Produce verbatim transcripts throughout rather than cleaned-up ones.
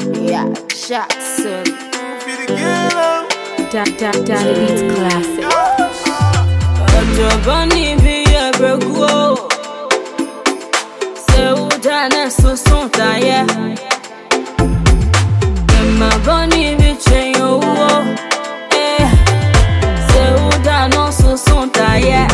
Yeah, Jackson. Da da da Beats classic. Giovanni via Berguo. Seu dana so sonta yeah. Emma Bonnie viche yo. Eh. Seu dana so sonta yeah.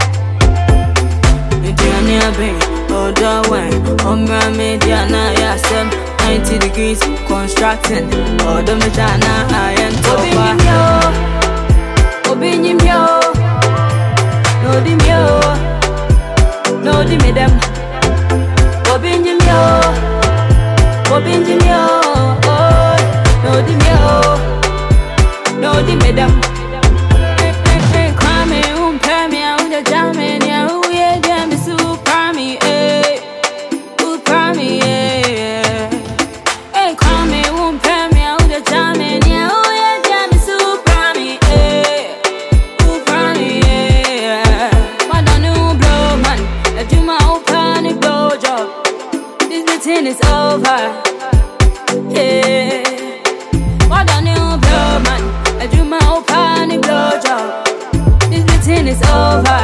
Mediana be oda way. Omra mediana ya sem ninety degrees constructing. Oda mediana I am top. Obinyim yo. No di mio, no di me dem. Obinjim yo, obinjim yo, oh. No di mio, no di me dem. Kwame umpemi a uja jameni a uye jami su prami eh, u prami eh. Hey kwame umpemi a uja jameni a uye jami su prami eh, u prami eh. Do my own panic blow job. This meeting is over. Yeah. What a new blow man. I do my own panic blow job. This meeting is over.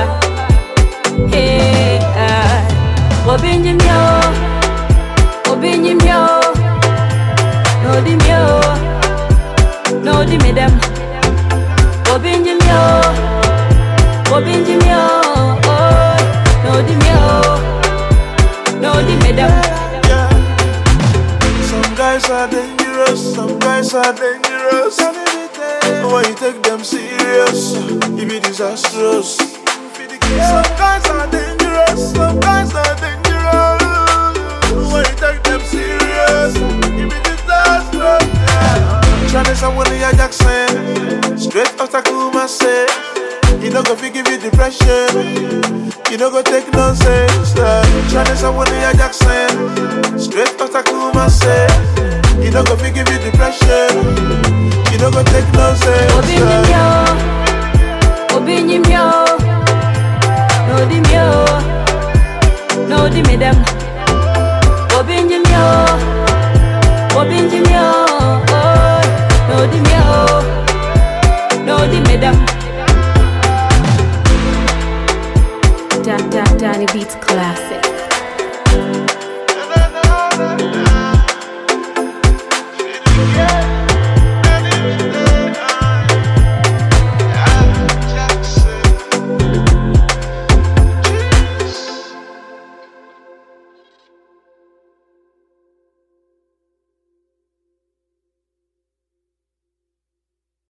Yeah. Obinjim yo. Obinjim yo. No di mio. No di me dem. Obinjim yo. Obinjim yo. No di mio, no di me dem. Yeah. Some guys are dangerous, some guys are dangerous. When you take them serious, it be disastrous. Some guys are dangerous, some guys are dangerous. When you take them serious, it be disastrous. Yeah. Tryna someone in your Jackson, straight after Kumasi. You know go fi give you depression. You know go take nonsense. uh. Tryna someone in your Jackson, straight after Kumasi. You know go fi